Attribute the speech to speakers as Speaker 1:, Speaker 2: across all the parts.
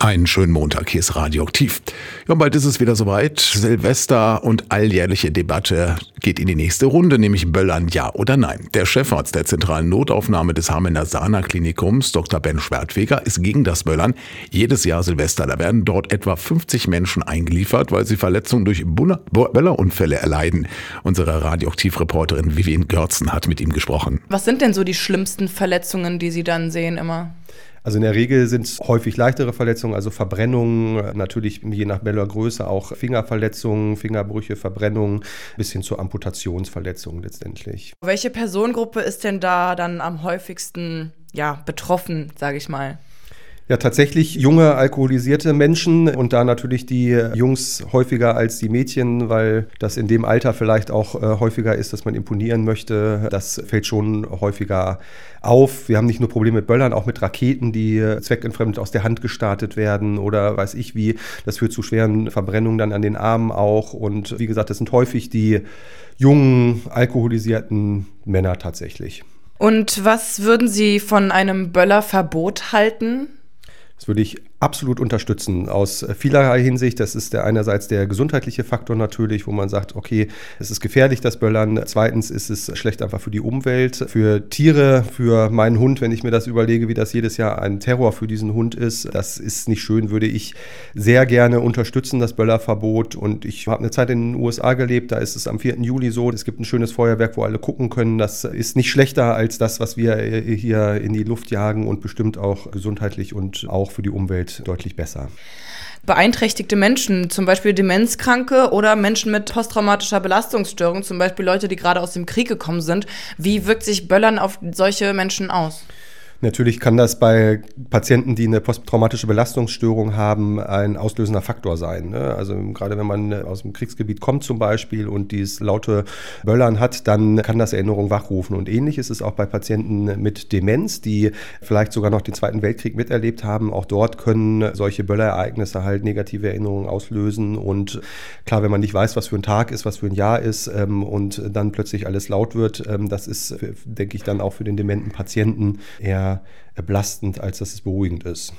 Speaker 1: Einen schönen Montag, hier ist Radioaktiv. Ja, bald ist es wieder soweit. Silvester und alljährliche Debatte geht in die nächste Runde, nämlich Böllern ja oder nein. Der Chefarzt der zentralen Notaufnahme des Hamelner Sana-Klinikums, Dr. Ben Schwertfeger, ist gegen das Böllern. Jedes Jahr Silvester, da werden dort etwa 50 Menschen eingeliefert, weil sie Verletzungen durch Böllerunfälle erleiden. Unsere Radioaktiv-Reporterin Vivian Görzen hat mit ihm gesprochen.
Speaker 2: Was sind denn so die schlimmsten Verletzungen, die Sie dann sehen immer?
Speaker 3: Also in der Regel sind es häufig leichtere Verletzungen, also Verbrennungen, natürlich je nach Böllergröße auch Fingerverletzungen, Fingerbrüche, Verbrennungen, bis hin zu Amputationsverletzungen letztendlich.
Speaker 2: Welche Personengruppe ist denn da dann am häufigsten betroffen, sage ich mal?
Speaker 3: Ja, tatsächlich junge, alkoholisierte Menschen und da natürlich die Jungs häufiger als die Mädchen, weil das in dem Alter vielleicht auch häufiger ist, dass man imponieren möchte. Das fällt schon häufiger auf. Wir haben nicht nur Probleme mit Böllern, auch mit Raketen, die zweckentfremdet aus der Hand gestartet werden oder weiß ich wie. Das führt zu schweren Verbrennungen dann an den Armen auch. Und wie gesagt, das sind häufig die jungen, alkoholisierten Männer tatsächlich.
Speaker 2: Und was würden Sie von einem Böllerverbot halten?
Speaker 3: Das würde ich absolut unterstützen, aus vielerlei Hinsicht. Das ist einerseits der gesundheitliche Faktor natürlich, wo man sagt, okay, es ist gefährlich, das Böllern. Zweitens ist es schlecht einfach für die Umwelt, für Tiere, für meinen Hund, wenn ich mir das überlege, wie das jedes Jahr ein Terror für diesen Hund ist. Das ist nicht schön, würde ich sehr gerne unterstützen, das Böllerverbot. Und ich habe eine Zeit in den USA gelebt, da ist es am 4. Juli so, es gibt ein schönes Feuerwerk, wo alle gucken können. Das ist nicht schlechter als das, was wir hier in die Luft jagen und bestimmt auch gesundheitlich und auch für die Umwelt deutlich besser.
Speaker 2: Beeinträchtigte Menschen, zum Beispiel Demenzkranke oder Menschen mit posttraumatischer Belastungsstörung, zum Beispiel Leute, die gerade aus dem Krieg gekommen sind. Wie wirkt sich Böllern auf solche Menschen aus?
Speaker 3: Natürlich kann das bei Patienten, die eine posttraumatische Belastungsstörung haben, ein auslösender Faktor sein. Also gerade wenn man aus dem Kriegsgebiet kommt zum Beispiel und dieses laute Böllern hat, dann kann das Erinnerungen wachrufen. Und ähnlich ist es auch bei Patienten mit Demenz, die vielleicht sogar noch den Zweiten Weltkrieg miterlebt haben. Auch dort können solche Böllerereignisse halt negative Erinnerungen auslösen. Und klar, wenn man nicht weiß, was für ein Tag ist, was für ein Jahr ist und dann plötzlich alles laut wird, das ist, denke ich, dann auch für den dementen Patienten eher belastend, als dass es beruhigend ist.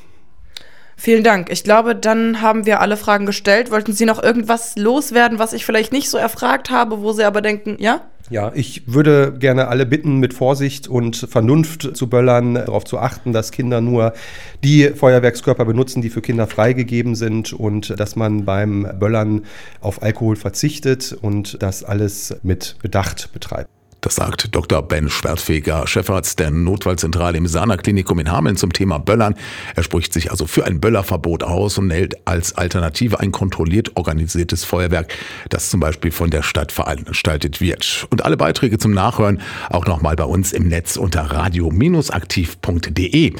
Speaker 2: Vielen Dank. Ich glaube, dann haben wir alle Fragen gestellt. Wollten Sie noch irgendwas loswerden, was ich vielleicht nicht so erfragt habe, wo Sie aber denken, ja?
Speaker 3: Ja, ich würde gerne alle bitten, mit Vorsicht und Vernunft zu böllern, darauf zu achten, dass Kinder nur die Feuerwerkskörper benutzen, die für Kinder freigegeben sind und dass man beim Böllern auf Alkohol verzichtet und das alles mit Bedacht betreibt.
Speaker 1: Das sagt Dr. Ben Schwertfeger, Chefarzt der Notfallzentrale im Sana-Klinikum in Hameln zum Thema Böllern. Er spricht sich also für ein Böllerverbot aus und hält als Alternative ein kontrolliert organisiertes Feuerwerk, das zum Beispiel von der Stadt veranstaltet wird. Und alle Beiträge zum Nachhören auch nochmal bei uns im Netz unter radio-aktiv.de.